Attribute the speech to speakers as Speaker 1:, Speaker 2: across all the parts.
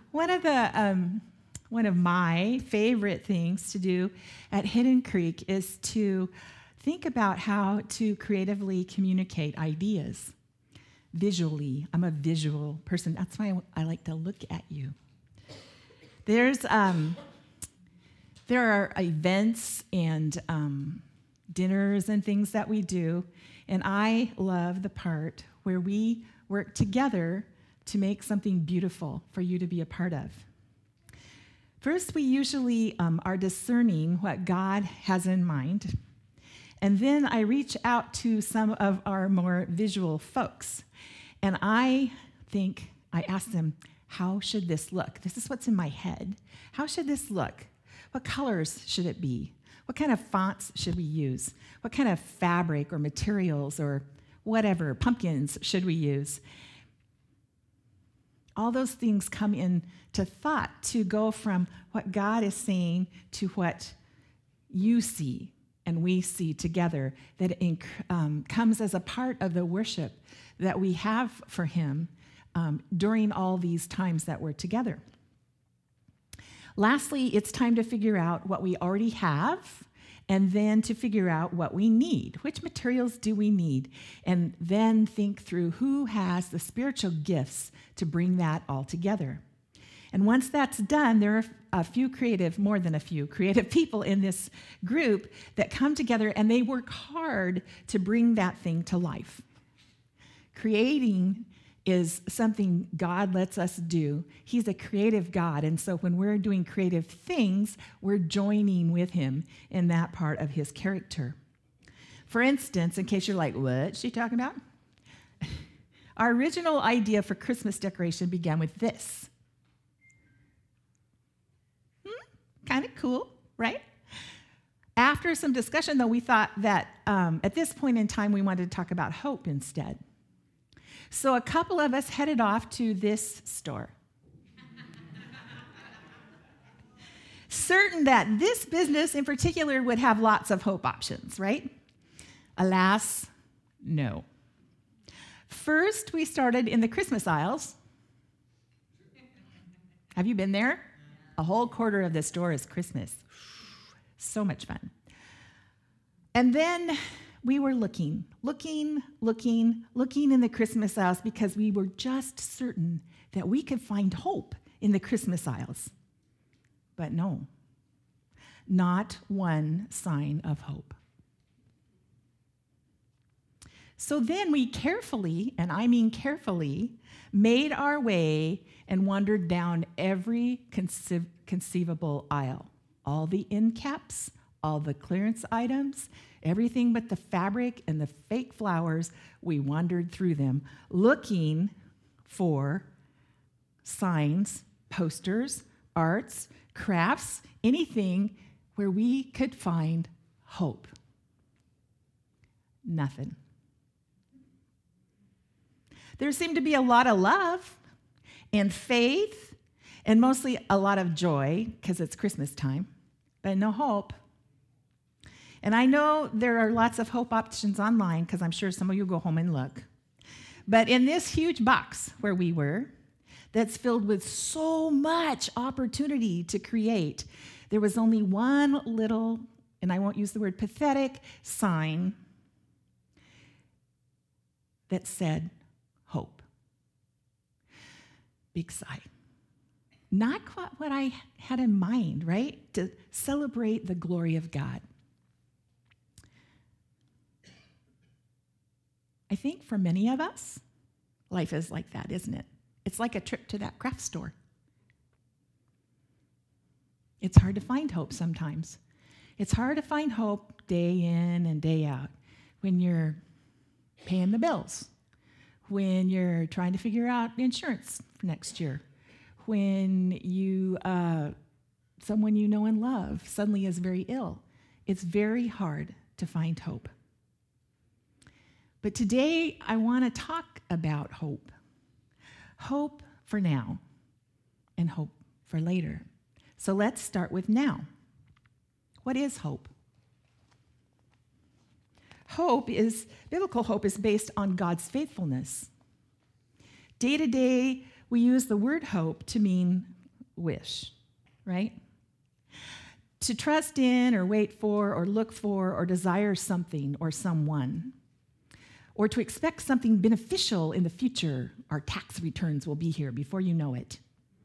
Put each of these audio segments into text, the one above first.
Speaker 1: One of my favorite things to do at Hidden Creek is to think about how to creatively communicate ideas visually. I'm a visual person. That's why I like to look at you. There are events and dinners and things that we do, and I love the part where we work together to make something beautiful for you to be a part of. First, we usually are discerning what God has in mind, and then I reach out to some of our more visual folks, and I ask them, how should this look? This is what's in my head. How should this look? What colors should it be? What kind of fonts should we use? What kind of fabric or materials or whatever, pumpkins should we use? All those things come into thought to go from what God is saying to what you see and we see together, that it comes as a part of the worship that we have for Him during all these times that we're together. Lastly, it's time to figure out what we already have, and then to figure out what we need. Which materials do we need? And then think through who has the spiritual gifts to bring that all together. And once that's done, there are more than a few creative people in this group that come together and they work hard to bring that thing to life. Creating is something God lets us do. He's a creative God, and so when we're doing creative things, we're joining with Him in that part of His character. For instance, in case you're like, what's she talking about? Our original idea for Christmas decoration began with this. Kind of cool, right? After some discussion, though, we thought that at this point in time, we wanted to talk about hope instead. So a couple of us headed off to this store, certain that this business in particular would have lots of hope options, right? Alas, no. First, we started in the Christmas aisles. Have you been there? A whole quarter of the store is Christmas. So much fun. And then we were looking in the Christmas aisles because we were just certain that we could find hope in the Christmas aisles. But no, not one sign of hope. So then we carefully, and I mean carefully, made our way and wandered down every conceivable aisle. All the end caps, all the clearance items, everything but the fabric and the fake flowers, we wandered through them, looking for signs, posters, arts, crafts, anything where we could find hope. Nothing. There seemed to be a lot of love and faith and mostly a lot of joy because it's Christmas time, but no hope. And I know there are lots of hope options online because I'm sure some of you go home and look. But in this huge box where we were, that's filled with so much opportunity to create, there was only one little, and I won't use the word pathetic, sign that said hope. Big sigh. Not quite what I had in mind, right? To celebrate the glory of God. I think for many of us, life is like that, isn't it? It's like a trip to that craft store. It's hard to find hope sometimes. It's hard to find hope day in and day out when you're paying the bills, when you're trying to figure out insurance for next year, when someone you know and love suddenly is very ill. It's very hard to find hope. But today, I want to talk about hope. Hope for now and hope for later. So let's start with now. What is hope? Biblical hope is based on God's faithfulness. Day to day, we use the word hope to mean wish, right? To trust in or wait for or look for or desire something or someone, or to expect something beneficial in the future. Our tax returns will be here before you know it.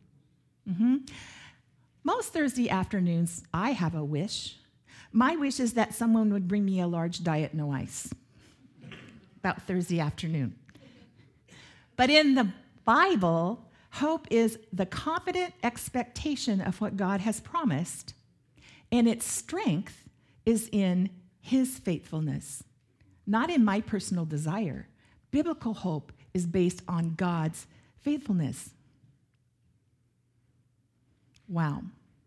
Speaker 1: Most Thursday afternoons, I have a wish. My wish is that someone would bring me a large diet, no ice, about Thursday afternoon. But in the Bible, hope is the confident expectation of what God has promised, and its strength is in his faithfulness, not in my personal desire. Biblical hope is based on God's faithfulness. Wow.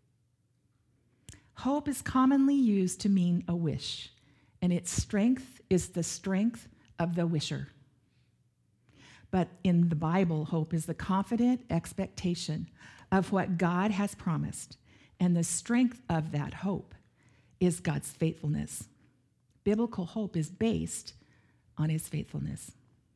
Speaker 1: Hope is commonly used to mean a wish, and its strength is the strength of the wisher. But in the Bible, hope is the confident expectation of what God has promised, and the strength of that hope is God's faithfulness. Biblical hope is based on his faithfulness.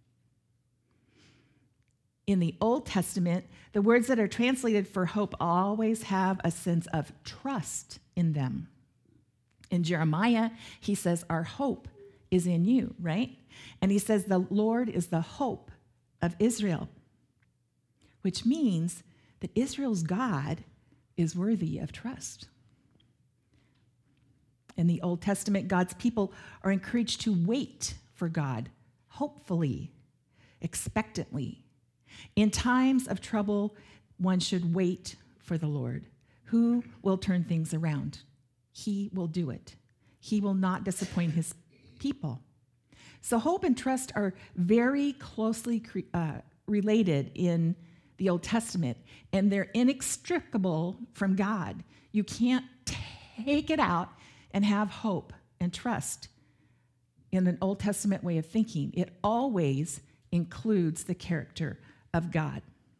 Speaker 1: In the Old Testament, the words that are translated for hope always have a sense of trust in them. In Jeremiah, he says, our hope is in you, right? And he says, the Lord is the hope of Israel, which means that Israel's God is worthy of trust. In the Old Testament, God's people are encouraged to wait for God, hopefully, expectantly. In times of trouble, one should wait for the Lord, who will turn things around. He will do it. He will not disappoint his people. So hope and trust are very closely related in the Old Testament, and they're inextricable from God. You can't take it out and have hope and trust in an Old Testament way of thinking. It always includes the character of God.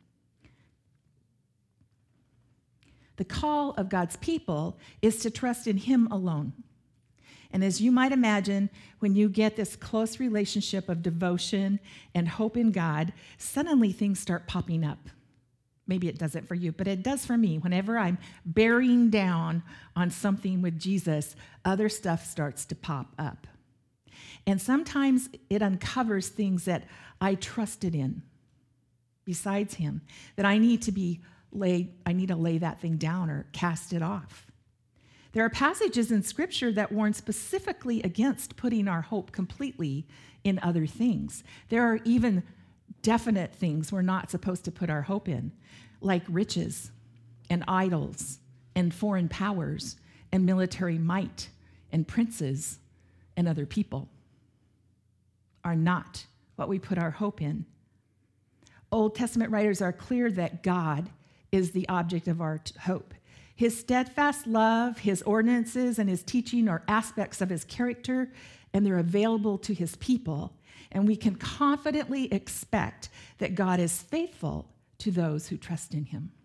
Speaker 1: The call of God's people is to trust in him alone. And as you might imagine, when you get this close relationship of devotion and hope in God, suddenly things start popping up. Maybe it doesn't for you, but it does for me. Whenever I'm bearing down on something with Jesus, other stuff starts to pop up. And sometimes it uncovers things that I trusted in besides him, that I need to lay that thing down or cast it off. There are passages in Scripture that warn specifically against putting our hope completely in other things. There are even definite things we're not supposed to put our hope in, like riches and idols and foreign powers and military might and princes and other people are not what we put our hope in. Old Testament writers are clear that God is the object of our hope. His steadfast love, his ordinances, and his teaching are aspects of his character, and they're available to his people. And we can confidently expect that God is faithful to those who trust in him.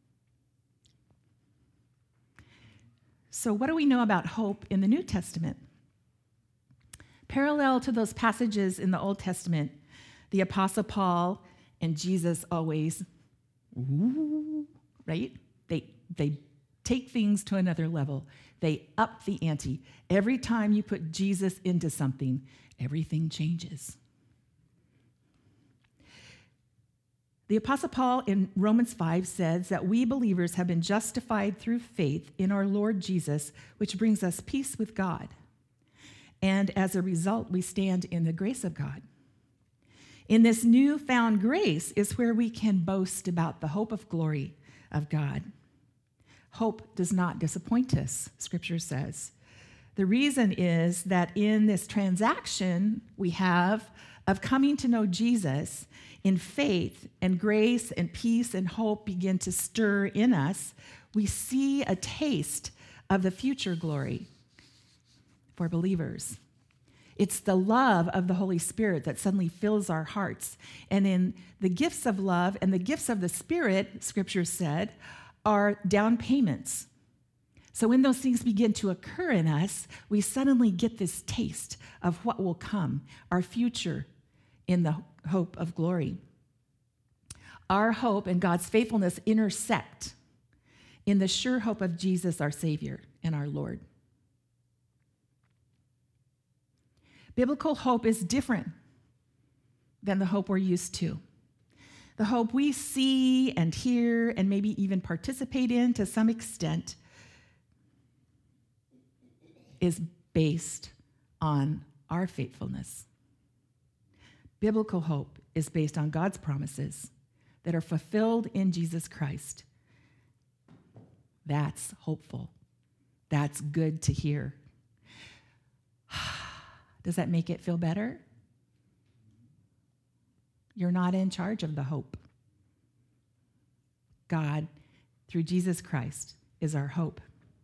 Speaker 1: So, what do we know about hope in the New Testament? Parallel to those passages in the Old Testament, the Apostle Paul and Jesus always, right? They take things to another level. They up the ante. Every time you put Jesus into something, everything changes. The Apostle Paul in Romans 5 says that we believers have been justified through faith in our Lord Jesus, which brings us peace with God. And as a result, we stand in the grace of God. In this newfound grace is where we can boast about the hope of glory of God. Hope does not disappoint us, Scripture says. The reason is that in this transaction we have of coming to know Jesus in faith and grace and peace and hope begin to stir in us, we see a taste of the future glory for believers. It's the love of the Holy Spirit that suddenly fills our hearts. And in the gifts of love and the gifts of the Spirit, Scripture said, are down payments. So when those things begin to occur in us, we suddenly get this taste of what will come, our future in the hope of glory. Our hope and God's faithfulness intersect. in the sure hope of Jesus, our Savior and our Lord. Biblical hope is different than the hope we're used to. The hope we see and hear and maybe even participate in to some extent is based on our faithfulness. Biblical hope is based on God's promises that are fulfilled in Jesus Christ. That's hopeful. That's good to hear. Does that make it feel better? You're not in charge of the hope. God, through Jesus Christ, is our hope.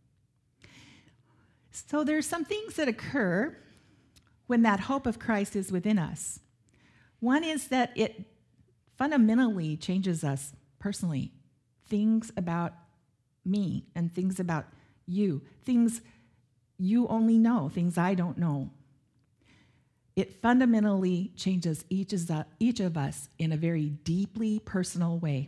Speaker 1: So there's some things that occur when that hope of Christ is within us. One is that it fundamentally changes us personally. Things about me and things about you. Things you only know, things I don't know. It fundamentally changes each of us in a very deeply personal way.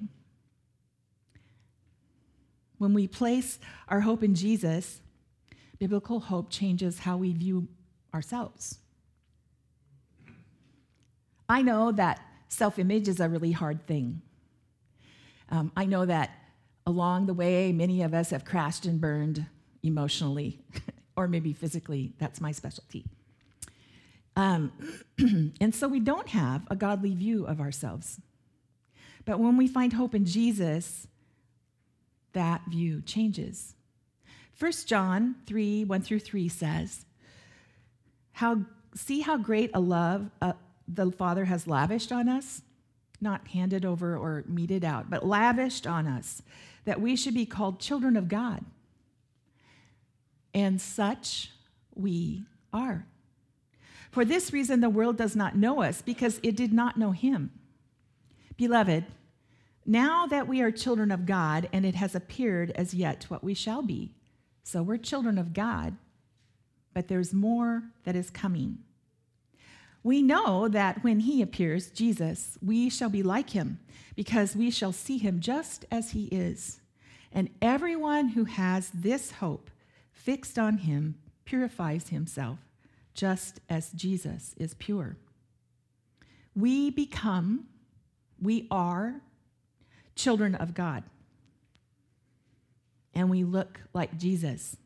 Speaker 1: When we place our hope in Jesus, biblical hope changes how we view ourselves. I know that self-image is a really hard thing. I know that along the way, many of us have crashed and burned emotionally, or maybe physically. That's my specialty. And so we don't have a godly view of ourselves. But when we find hope in Jesus, that view changes. 1 John 3, 1-3 says, see how great a love the Father has lavished on us, not handed over or meted out, but lavished on us, that we should be called children of God. And such we are. For this reason, the world does not know us, because it did not know him. Beloved, now that we are children of God, and it has appeared as yet what we shall be. So we're children of God, but there's more that is coming. We know that when he appears, Jesus, we shall be like him, because we shall see him just as he is. And everyone who has this hope fixed on him purifies himself, just as Jesus is pure. We are children of God, and we look like Jesus.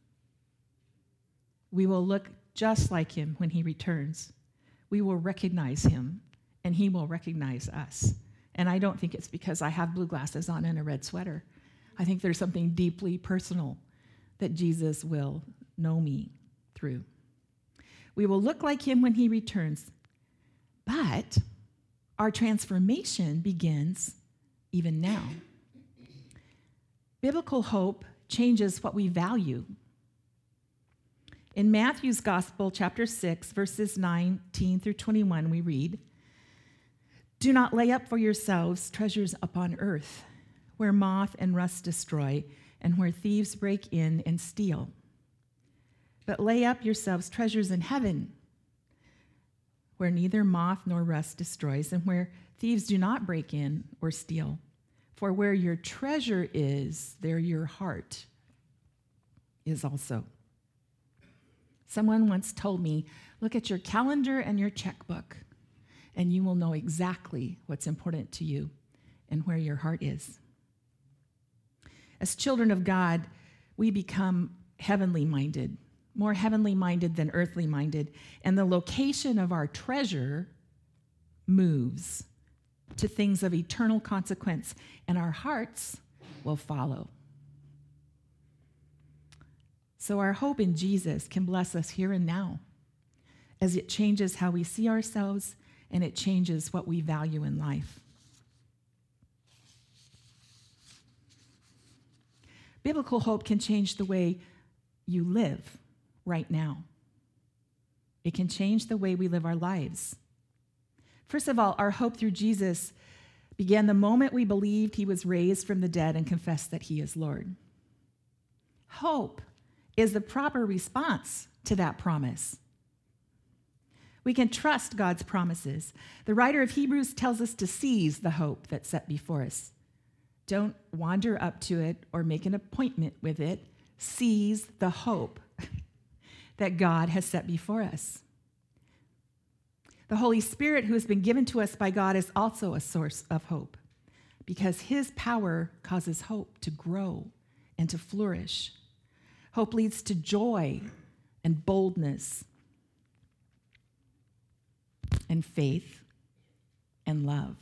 Speaker 1: We will look just like him when he returns. We will recognize him, and he will recognize us. And I don't think it's because I have blue glasses on and a red sweater. I think there's something deeply personal that Jesus will know me through. We will look like him when he returns. But our transformation begins even now. Biblical hope changes what we value. In Matthew's Gospel, chapter 6, verses 19-21, we read, "Do not lay up for yourselves treasures upon earth, where moth and rust destroy, and where thieves break in and steal. But lay up yourselves treasures in heaven, where neither moth nor rust destroys, and where thieves do not break in or steal. For where your treasure is, there your heart is also." Someone once told me, look at your calendar and your checkbook, and you will know exactly what's important to you and where your heart is. As children of God, we become heavenly minded, more heavenly minded than earthly minded, and the location of our treasure moves to things of eternal consequence, and our hearts will follow. So our hope in Jesus can bless us here and now, as it changes how we see ourselves, and it changes what we value in life. Biblical hope can change the way you live right now. It can change the way we live our lives. First of all, our hope through Jesus began the moment we believed he was raised from the dead and confessed that he is Lord. Hope is the proper response to that promise. We can trust God's promises. The writer of Hebrews tells us to seize the hope that's set before us, Don't wander up to it or make an appointment with it. Seize the hope that God has set before us. The Holy Spirit, who has been given to us by God, is also a source of hope because his power causes hope to grow and to flourish. Hope leads to joy and boldness and faith and love.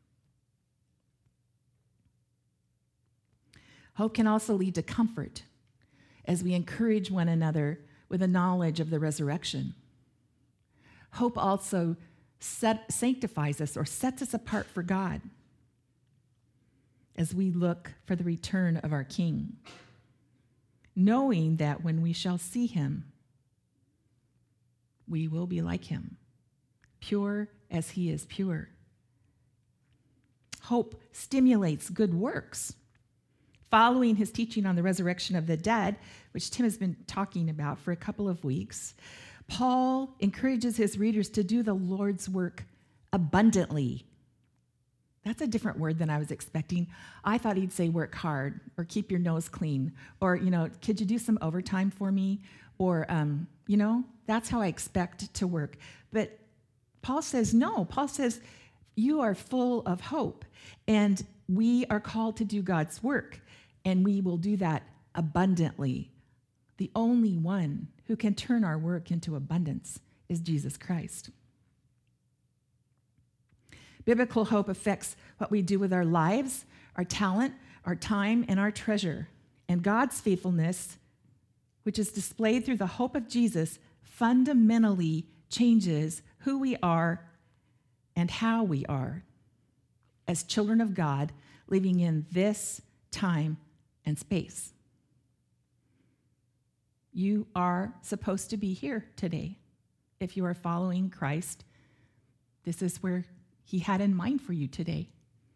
Speaker 1: Hope can also lead to comfort as we encourage one another with a knowledge of the resurrection. Hope also sanctifies us or sets us apart for God as we look for the return of our King, knowing that when we shall see him, we will be like him, pure as he is pure. Hope stimulates good works. Following his teaching on the resurrection of the dead, which Tim has been talking about for a couple of weeks, Paul encourages his readers to do the Lord's work abundantly. That's a different word than I was expecting. I thought he'd say work hard or keep your nose clean or, could you do some overtime for me? Or, that's how I expect to work. But Paul says no. Paul says you are full of hope and we are called to do God's work and we will do that abundantly. The only one who can turn our work into abundance is Jesus Christ. Biblical hope affects what we do with our lives, our talent, our time, and our treasure. And God's faithfulness, which is displayed through the hope of Jesus, fundamentally changes who we are and how we are as children of God living in this time and space. You are supposed to be here today. If you are following Christ, this is where he had in mind for you today.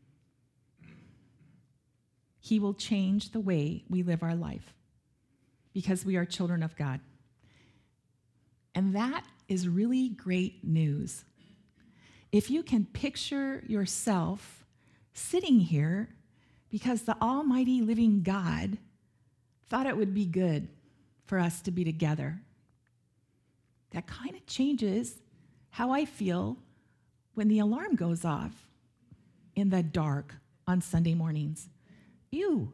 Speaker 1: He will change the way we live our life because we are children of God. And that is really great news. If you can picture yourself sitting here because the almighty living God thought it would be good for us to be together, that kind of changes how I feel when the alarm goes off in the dark on Sunday mornings. Ew.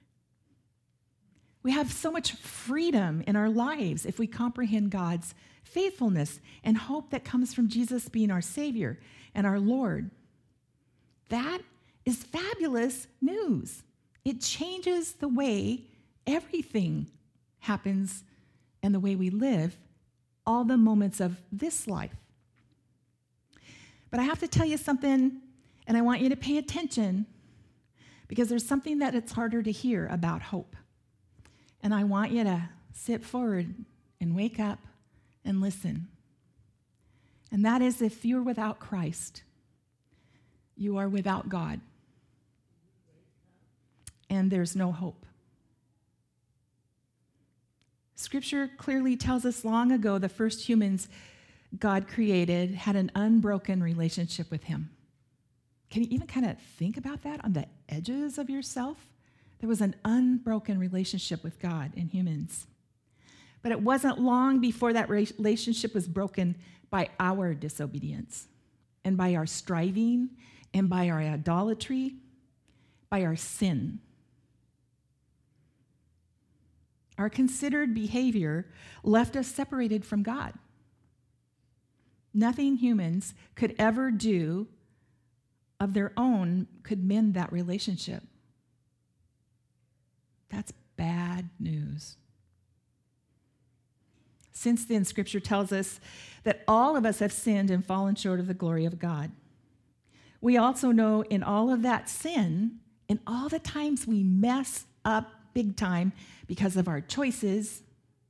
Speaker 1: We have so much freedom in our lives if we comprehend God's faithfulness and hope that comes from Jesus being our Savior and our Lord. That is fabulous news. It changes the way everything happens and the way we live, all the moments of this life. But I have to tell you something, and I want you to pay attention because there's something that it's harder to hear about hope. And I want you to sit forward and wake up and listen. And that is, if you're without Christ, you are without God. And there's no hope. Scripture clearly tells us long ago the first humans God created had an unbroken relationship with him. Can you even kind of think about that on the edges of yourself? There was an unbroken relationship with God and humans. But it wasn't long before that relationship was broken by our disobedience and by our striving and by our idolatry, by our sin. Our considered behavior left us separated from God. Nothing humans could ever do of their own could mend that relationship. That's bad news. Since then, Scripture tells us that all of us have sinned and fallen short of the glory of God. We also know in all of that sin, in all the times we mess up big time because of our choices,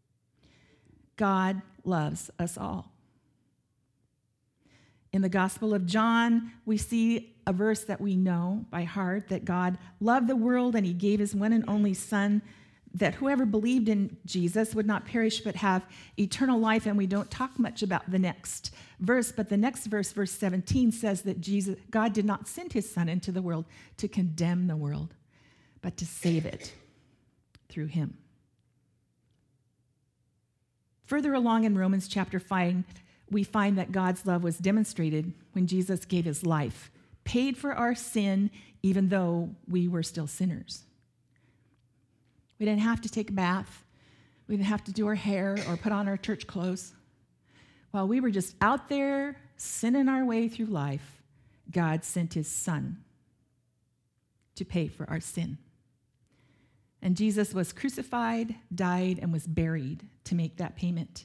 Speaker 1: God loves us all. In the Gospel of John, we see a verse that we know by heart, that God loved the world and he gave his one and only Son, that whoever believed in Jesus would not perish but have eternal life. And we don't talk much about the next verse, but the next verse, verse 17, says that God did not send his Son into the world to condemn the world, but to save it through him. Further along in Romans chapter 5, we find that God's love was demonstrated when Jesus gave his life, paid for our sin even though we were still sinners. We didn't have to take a bath. We didn't have to do our hair or put on our church clothes. While we were just out there sinning our way through life, God sent his son to pay for our sin. And Jesus was crucified, died, and was buried to make that payment.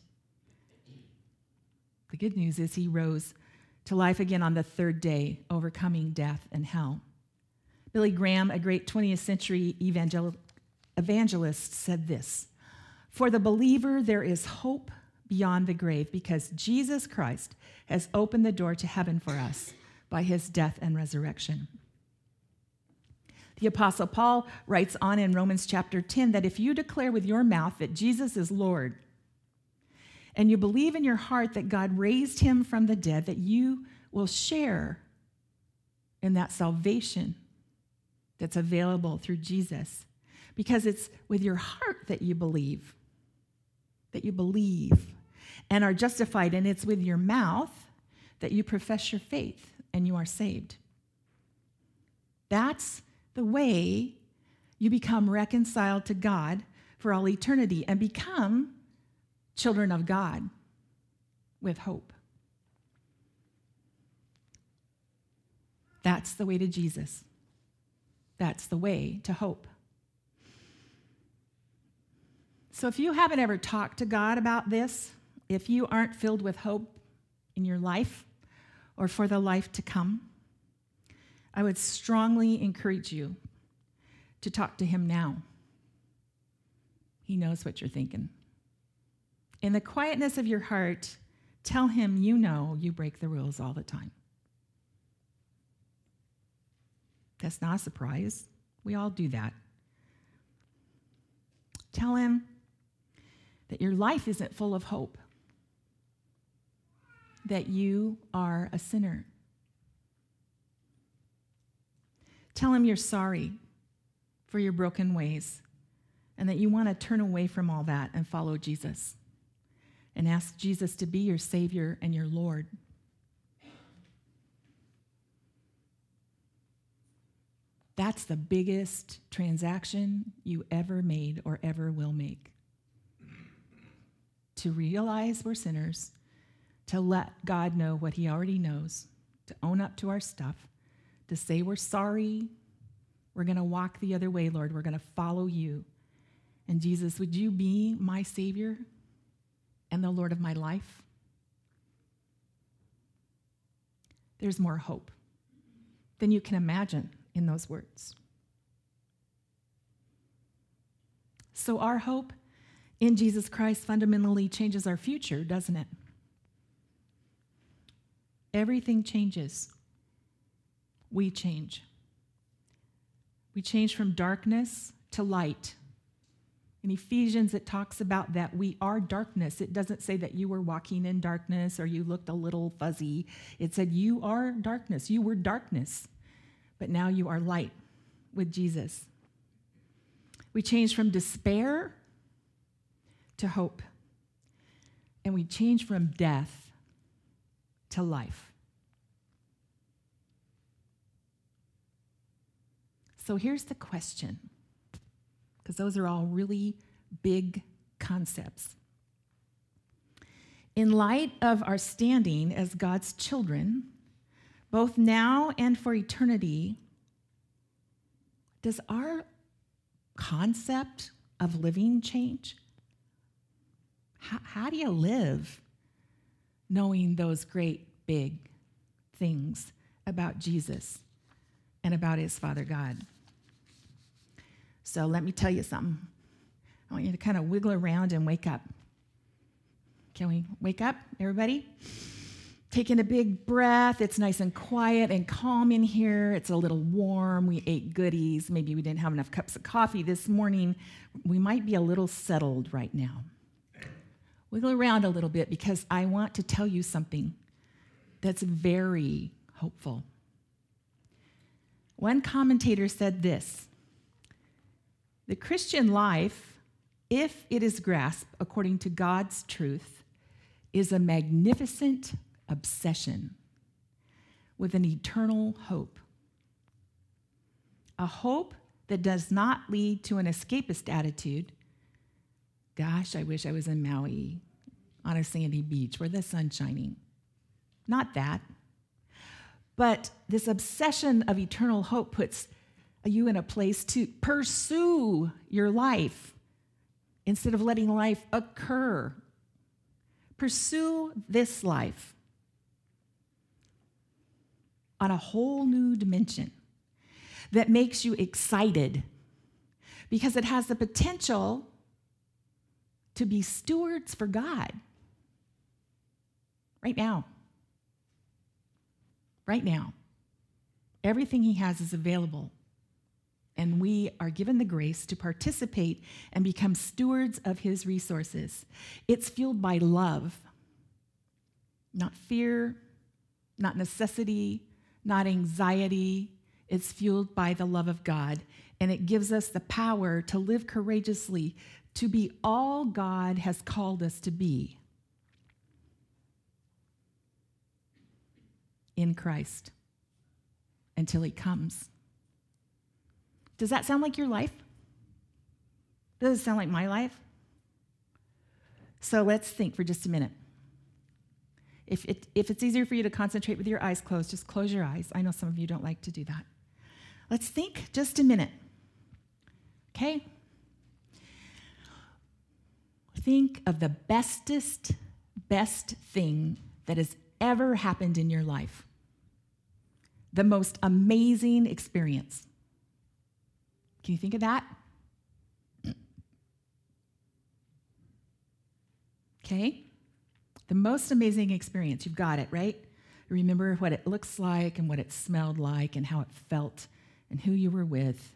Speaker 1: The good news is he rose to life again on the third day, overcoming death and hell. Billy Graham, a great 20th century evangelist, said this: "For the believer, there is hope beyond the grave because Jesus Christ has opened the door to heaven for us by his death and resurrection." The Apostle Paul writes on in Romans chapter 10 that if you declare with your mouth that Jesus is Lord and you believe in your heart that God raised him from the dead, that you will share in that salvation that's available through Jesus. Because it's with your heart that you believe and are justified, and it's with your mouth that you profess your faith and you are saved. That's the way you become reconciled to God for all eternity and become children of God with hope. That's the way to Jesus. That's the way to hope. So if you haven't ever talked to God about this, if you aren't filled with hope in your life or for the life to come, I would strongly encourage you to talk to him now. He knows what you're thinking. In the quietness of your heart, tell him you know you break the rules all the time. That's not a surprise. We all do that. Tell him that your life isn't full of hope, that you are a sinner. Tell him you're sorry for your broken ways and that you want to turn away from all that and follow Jesus and ask Jesus to be your Savior and your Lord. That's the biggest transaction you ever made or ever will make. To realize we're sinners, to let God know what he already knows, to own up to our stuff, to say we're sorry, we're going to walk the other way, Lord, we're going to follow you. And Jesus, would you be my Savior and the Lord of my life? There's more hope than you can imagine in those words. So our hope in Jesus Christ fundamentally changes our future, doesn't it? Everything changes. We change. We change from darkness to light. In Ephesians, it talks about that we are darkness. It doesn't say that you were walking in darkness or you looked a little fuzzy. It said you are darkness. You were darkness, but now you are light with Jesus. We change from despair to hope. And we change from death to life. So here's the question, because those are all really big concepts. In light of our standing as God's children, both now and for eternity, does our concept of living change? How do you live knowing those great big things about Jesus and about his Father God? So let me tell you something. I want you to kind of wiggle around and wake up. Can we wake up, everybody? Taking a big breath. It's nice and quiet and calm in here. It's a little warm. We ate goodies. Maybe we didn't have enough cups of coffee this morning. We might be a little settled right now. Wiggle around a little bit because I want to tell you something that's very hopeful. One commentator said this: The Christian life, if it is grasped according to God's truth, is a magnificent obsession with an eternal hope. A hope that does not lead to an escapist attitude. Gosh, I wish I was in Maui on a sandy beach where the sun's shining. Not that. But this obsession of eternal hope puts you in a place to pursue your life instead of letting life occur. Pursue this life on a whole new dimension that makes you excited because it has the potential to be stewards for God. Right now. Right now. Everything he has is available. And we are given the grace to participate and become stewards of his resources. It's fueled by love, not fear, not necessity, not anxiety. It's fueled by the love of God. And it gives us the power to live courageously, to be all God has called us to be in Christ until he comes. Does that sound like your life? Does it sound like my life? So let's think for just a minute. If it's easier for you to concentrate with your eyes closed, just close your eyes. I know some of you don't like to do that. Let's think just a minute. Okay? Think of the best thing that has ever happened in your life. The most amazing experience. Can you think of that? Okay? The most amazing experience. You've got it, right? Remember what it looks like and what it smelled like and how it felt and who you were with.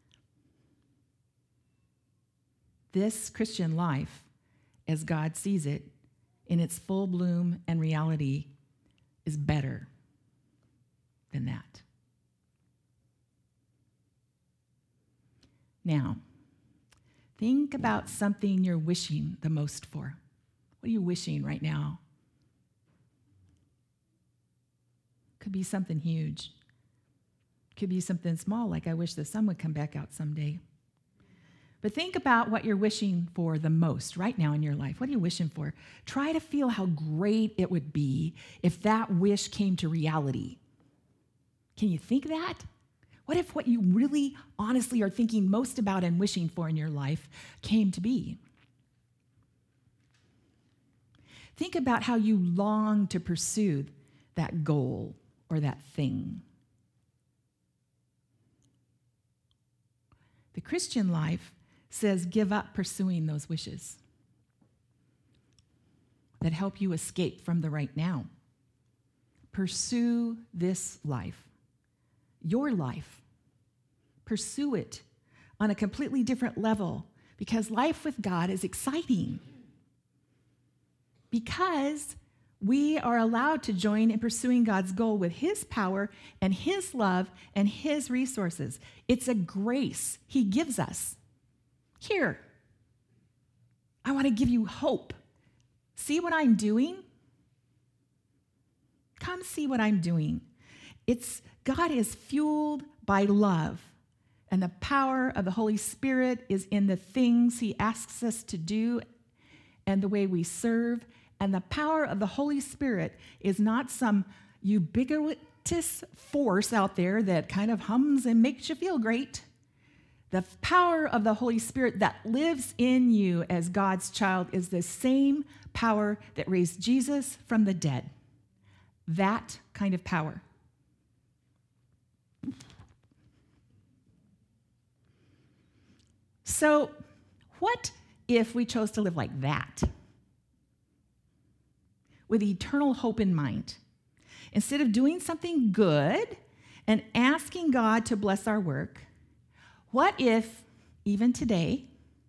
Speaker 1: This Christian life, as God sees it, in its full bloom and reality, is better than that. Now, think about something you're wishing the most for. What are you wishing right now? Could be something huge. Could be something small, like I wish the sun would come back out someday. But think about what you're wishing for the most right now in your life. What are you wishing for? Try to feel how great it would be if that wish came to reality. Can you think that? What if what you really honestly are thinking most about and wishing for in your life came to be? Think about how you long to pursue that goal or that thing. The Christian life says give up pursuing those wishes that help you escape from the right now. Pursue this life, your life. Pursue it on a completely different level because life with God is exciting. Because we are allowed to join in pursuing God's goal with his power and his love and his resources. It's a grace he gives us. Here, I want to give you hope. See what I'm doing? Come see what I'm doing. God is fueled by love, and the power of the Holy Spirit is in the things he asks us to do and the way we serve. And the power of the Holy Spirit is not some ubiquitous force out there that kind of hums and makes you feel great. The power of the Holy Spirit that lives in you as God's child is the same power that raised Jesus from the dead. That kind of power. So, what if we chose to live like that? With eternal hope in mind. Instead of doing something good and asking God to bless our work, what if, even today,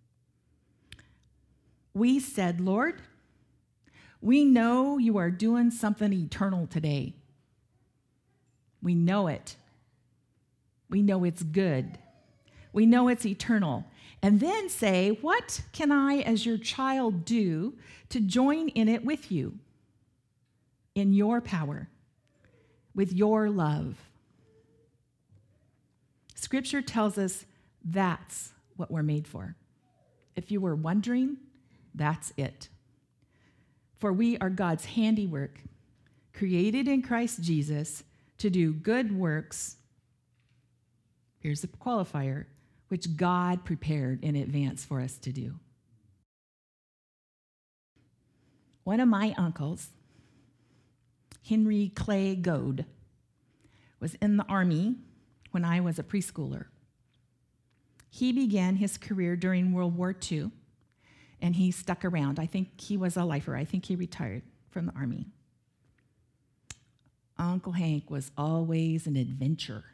Speaker 1: we said, Lord, we know you are doing something eternal today. We know it. We know it's good. We know it's eternal. And then say, what can I, as your child, do to join in it with you? In your power, with your love. Scripture tells us that's what we're made for. If you were wondering, that's it. For we are God's handiwork, created in Christ Jesus to do good works. Here's the qualifier, which God prepared in advance for us to do. One of my uncles, Henry Clay Goad, was in the Army when I was a preschooler. He began his career during World War II, and he stuck around. I think he was a lifer. I think he retired from the Army. Uncle Hank was always an adventurer.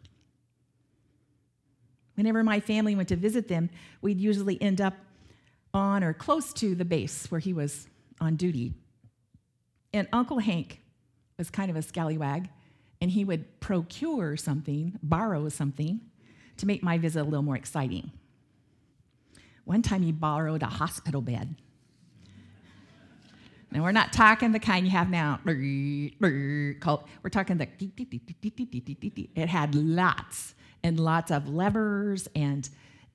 Speaker 1: Whenever my family went to visit them, we'd usually end up on or close to the base where he was on duty. And Uncle Hank was kind of a scallywag, and he would procure something, borrow something, to make my visit a little more exciting. One time he borrowed a hospital bed. Now, we're not talking the kind you have now. We're talking the... It had lots and lots of levers and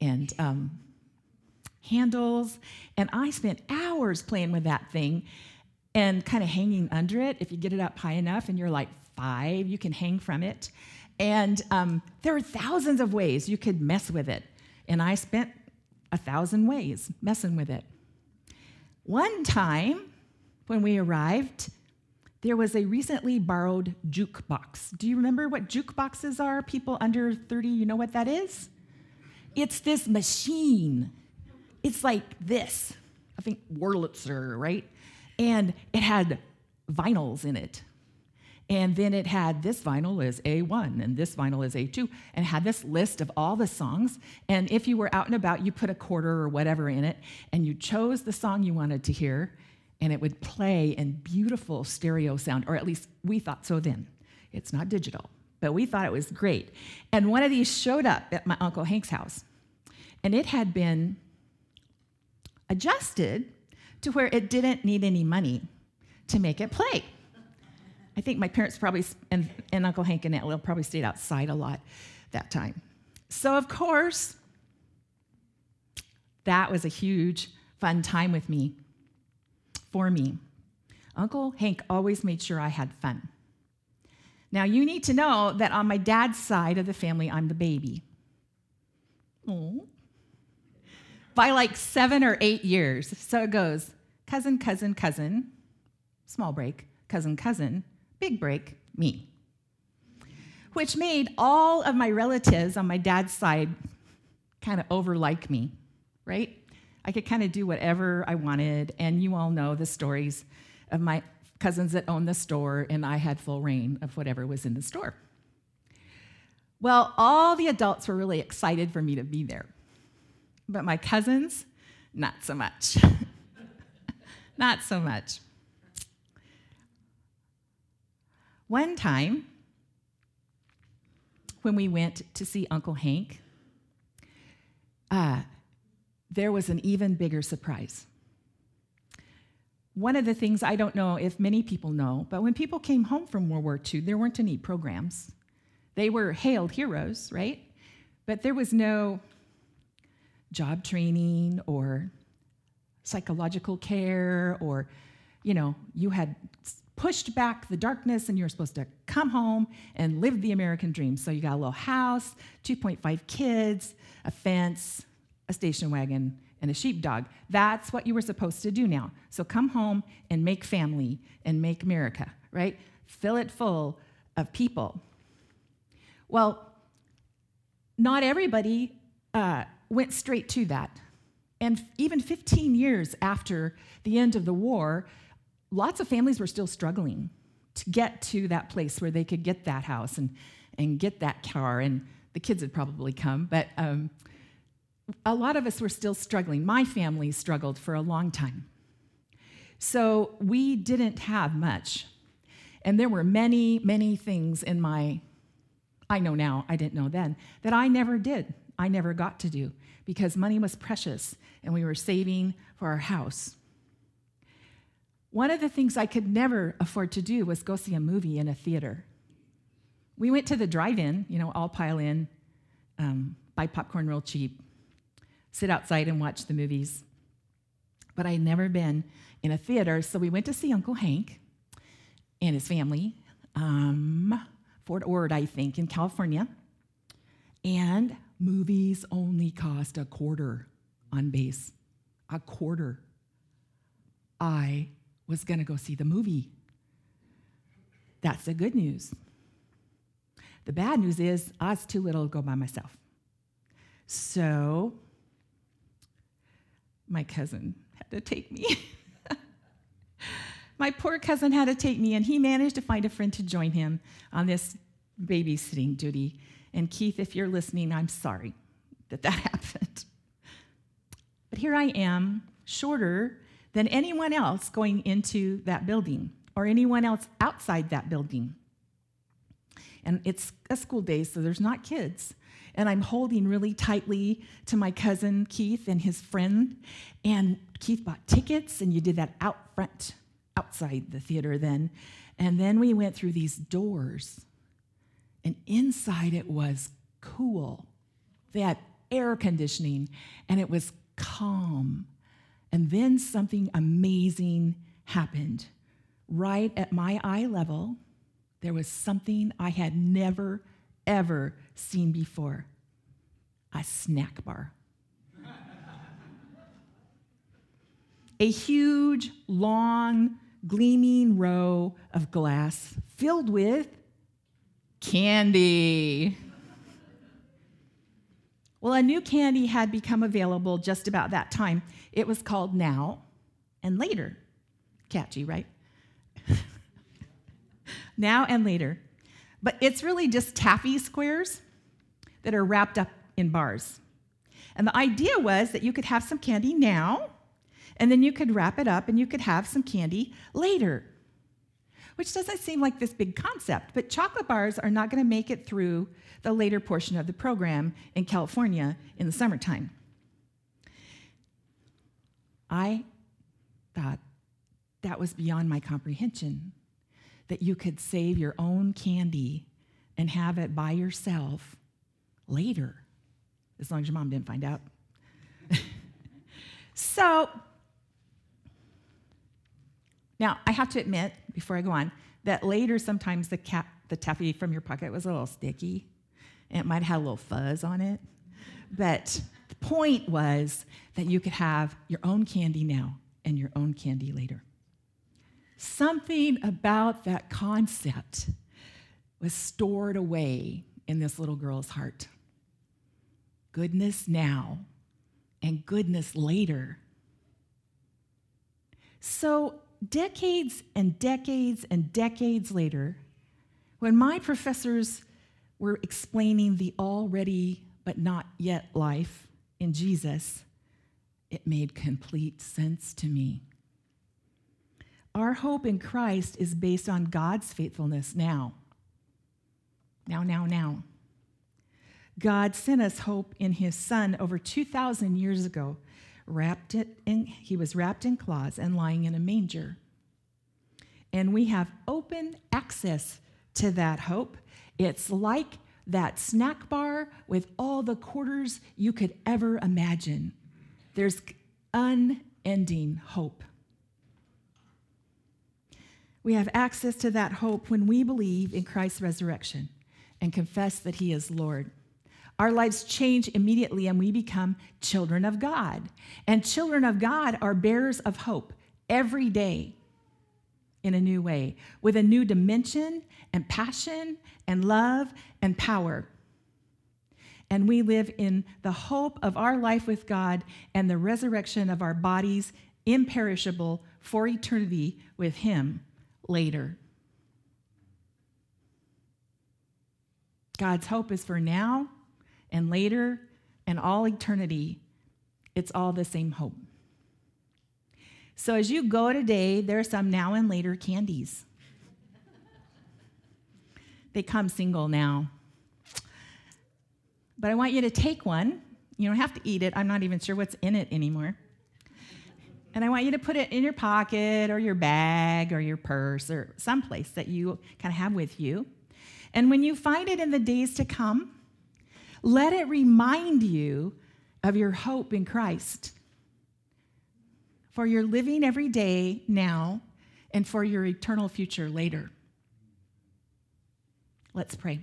Speaker 1: handles, and I spent hours playing with that thing and kind of hanging under it. If you get it up high enough and you're like 5, you can hang from it. And there are thousands of ways you could mess with it, and I spent 1,000 ways messing with it. One time, when we arrived, there was a recently borrowed jukebox. Do you remember what jukeboxes are? People under 30, you know what that is? It's this machine. It's like this. I think Wurlitzer, right? And it had vinyls in it. And then it had this vinyl is A1 and this vinyl is A2, and it had this list of all the songs. And if you were out and about, you put a quarter or whatever in it, and you chose the song you wanted to hear, and it would play in beautiful stereo sound, or at least we thought so then. It's not digital, but we thought it was great. And one of these showed up at my Uncle Hank's house, and it had been adjusted to where it didn't need any money to make it play. I think my parents probably, and Uncle Hank and Aunt Lil probably stayed outside a lot that time. So, of course, that was a huge, fun time with me, for me. Uncle Hank always made sure I had fun. Now, you need to know that on my dad's side of the family, I'm the baby. Oh. By like 7 or 8 years. So it goes cousin, cousin, cousin, small break, cousin, cousin, big break, me. Which made all of my relatives on my dad's side kind of over-like me, right? I could kind of do whatever I wanted, and you all know the stories of my cousins that owned the store, and I had full reign of whatever was in the store. Well, all the adults were really excited for me to be there, but my cousins, not so much. Not so much. One time, when we went to see Uncle Hank, there was an even bigger surprise. One of the things I don't know if many people know, but when people came home from World War II, there weren't any programs. They were hailed heroes, right? But there was no job training or psychological care, or, you had pushed back the darkness and you were supposed to come home and live the American dream. So you got a little house, 2.5 kids, a fence, a station wagon, and a sheepdog. That's what you were supposed to do now. So come home and make family and make America, right? Fill it full of people. Well, not everybody went straight to that. And even 15 years after the end of the war, lots of families were still struggling to get to that place where they could get that house and get that car, and the kids had probably come, but a lot of us were still struggling. My family struggled for a long time. So we didn't have much, and there were many, many things I know now, I didn't know then, that I never did I never got to do because money was precious and we were saving for our house. One of the things I could never afford to do was go see a movie in a theater. We went to the drive-in, all pile in, buy popcorn real cheap, sit outside and watch the movies. But I had never been in a theater, so we went to see Uncle Hank and his family, Fort Ord, I think, in California. And movies only cost $0.25 on base. $0.25. I was going to go see the movie. That's the good news. The bad news is I was too little to go by myself. So my cousin had to take me. My poor cousin had to take me, and he managed to find a friend to join him on this babysitting duty. And Keith, if you're listening, I'm sorry that happened. But here I am, shorter than anyone else going into that building or anyone else outside that building. And it's a school day, so there's not kids. And I'm holding really tightly to my cousin Keith and his friend. And Keith bought tickets, and you did that out front, outside the theater then. And then we went through these doors, and inside it was cool. They had air conditioning, and it was calm. And then something amazing happened. Right at my eye level, there was something I had never, ever seen before. A snack bar. A huge, long, gleaming row of glass filled with candy. Well, a new candy had become available just about that time. It was called Now and Later. Catchy, right? Now and Later. But it's really just taffy squares that are wrapped up in bars. And the idea was that you could have some candy now, and then you could wrap it up and you could have some candy later. Which doesn't seem like this big concept, but chocolate bars are not going to make it through the later portion of the program in California in the summertime. I thought that was beyond my comprehension, that you could save your own candy and have it by yourself later, as long as your mom didn't find out. So, now, I have to admit, before I go on, that later sometimes the taffy from your pocket was a little sticky, and it might have had a little fuzz on it. But the point was that you could have your own candy now and your own candy later. Something about that concept was stored away in this little girl's heart. Goodness now and goodness later. So, decades and decades and decades later, when my professors were explaining the already but not yet life in Jesus, it made complete sense to me. Our hope in Christ is based on God's faithfulness now. Now. God sent us hope in his Son over 2,000 years ago. He was wrapped in cloths and lying in a manger. And we have open access to that hope. It's like that snack bar with all the quarters you could ever imagine. There's unending hope. We have access to that hope when we believe in Christ's resurrection and confess that he is Lord. Our lives change immediately and we become children of God. And children of God are bearers of hope every day in a new way, with a new dimension and passion and love and power. And we live in the hope of our life with God and the resurrection of our bodies, imperishable for eternity with him later. God's hope is for now and later and all eternity. It's all the same hope. So as you go today, there are some now and later candies. They come single now. But I want you to take one. You don't have to eat it. I'm not even sure what's in it anymore. And I want you to put it in your pocket or your bag or your purse or someplace that you kind of have with you. And when you find it in the days to come, let it remind you of your hope in Christ. For your living every day now and for your eternal future later. Let's pray.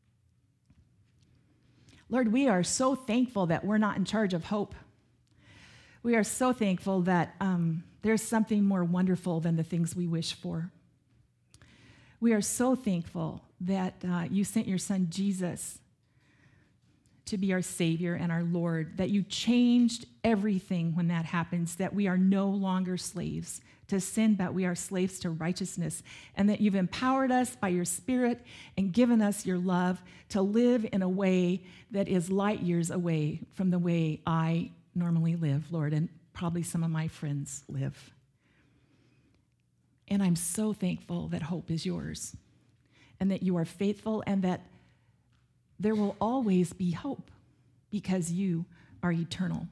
Speaker 1: Lord, we are so thankful that we're not in charge of hope. We are so thankful that there's something more wonderful than the things we wish for. We are so thankful that you sent your son Jesus to be our Savior and our Lord, that you changed everything when that happens, that we are no longer slaves to sin, but we are slaves to righteousness, and that you've empowered us by your Spirit and given us your love to live in a way that is light years away from the way I normally live, Lord, and probably some of my friends live. And I'm so thankful that hope is yours and that you are faithful and that there will always be hope because you are eternal.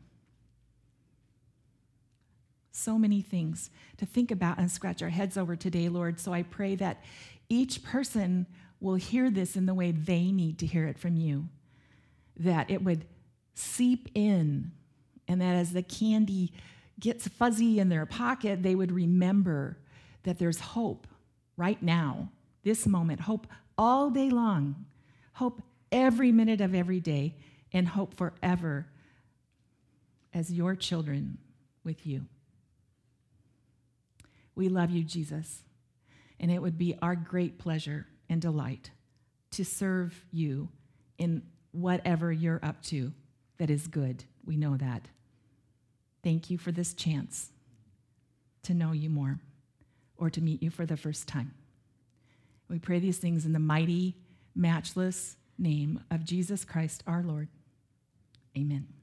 Speaker 1: So many things to think about and scratch our heads over today, Lord. So I pray that each person will hear this in the way they need to hear it from you, that it would seep in, and that as the candy gets fuzzy in their pocket, they would remember that there's hope right now, this moment, hope all day long, hope every minute of every day, and hope forever as your children with you. We love you, Jesus, and it would be our great pleasure and delight to serve you in whatever you're up to that is good. We know that. Thank you for this chance to know you more or to meet you for the first time. We pray these things in the mighty, matchless name of Jesus Christ, our Lord. Amen.